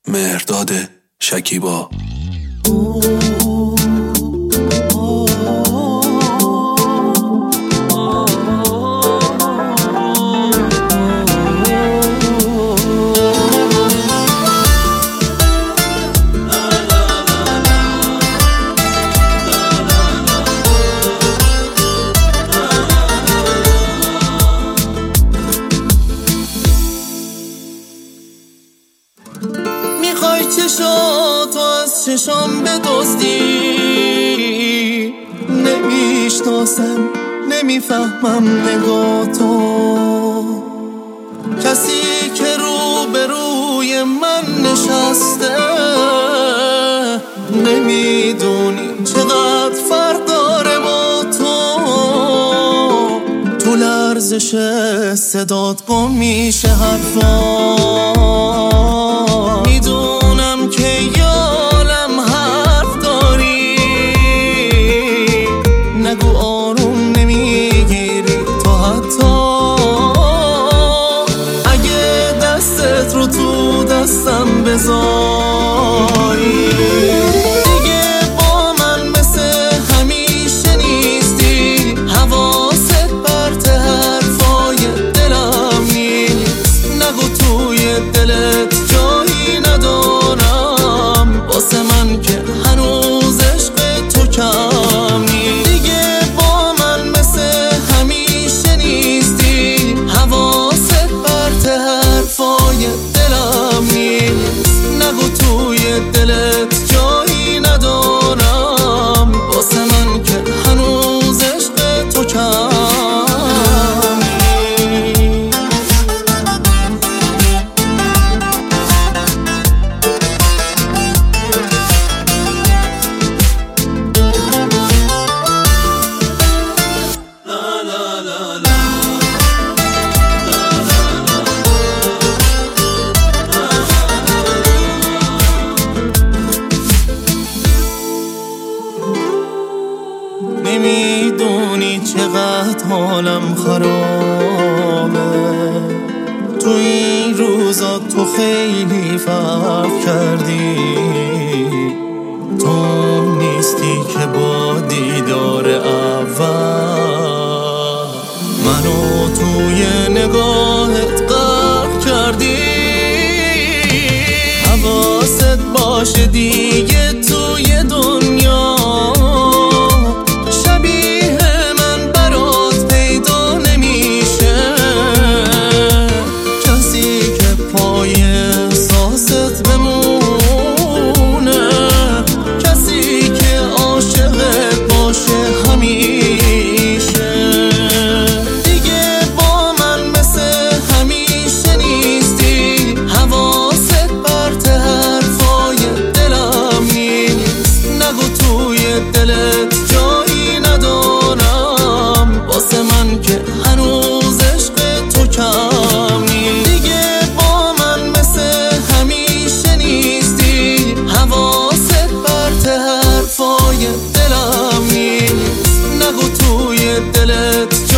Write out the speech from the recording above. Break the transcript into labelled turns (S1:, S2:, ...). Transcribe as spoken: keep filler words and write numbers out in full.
S1: مهرداد شکیبا.
S2: میخوای چشاتو از چشام بدزدی، نمیشناسم نمیفهمم نگاتو، کسی که رو به روی من نشسته نمیدونی چقدر فرق داره با تو، تو لرزش صدات گم میشه حرفا، میدونم که یالم حرف داری، نگو آروم نمیگیری تو حتی اگه دستت رو تو دستم بذاری، دیگه با من مثل همیشه نیستی، حواست پرت حرفای دلم نیست، نگو توی دلت جایی ندارم واسه من که هنوز عشق تو کم نیست، دیگه با من مثل همیشه نیستی، حواست پرت حرفای دلم نیست، نگو توی دلت جایی ندارم واسه من که هنوز عشق تو کم. نمیدونی چقدر حالم خرابه، تو این روزا تو خیلی فرق کردی، تو نیستی که با دیدار اول منو توی نگاهت غرق کردی، حواست باشه دیگه توی دنیا دلت جایی ندارم واسه من که هنوز عشق تو کم نیست، دیگه با من مثل همیشه نیستی، حواست پرت حرفای دلم نیست، نگو توی دلت